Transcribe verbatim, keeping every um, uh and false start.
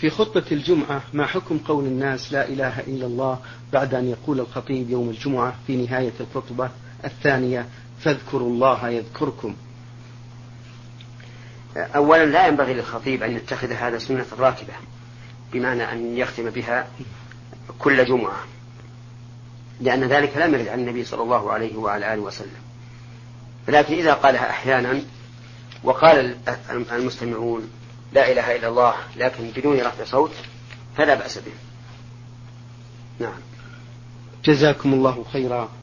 في خطبة الجمعة ما حكم قول الناس لا إله إلا الله بعد أن يقول الخطيب يوم الجمعة في نهاية الخطبة الثانية فاذكروا الله يذكركم؟ أولا لا ينبغي للخطيب أن يتخذ هذا سنة راتبة بمعنى أن يختم بها كل جمعة، لأن ذلك لم يرد عن النبي صلى الله عليه وعلى آله وسلم. لكن إذا قالها أحيانا وقال المستمعون لا إله إلا الله لكن بدون رفع صوت فلا بأس به. نعم. جزاكم الله خيرا.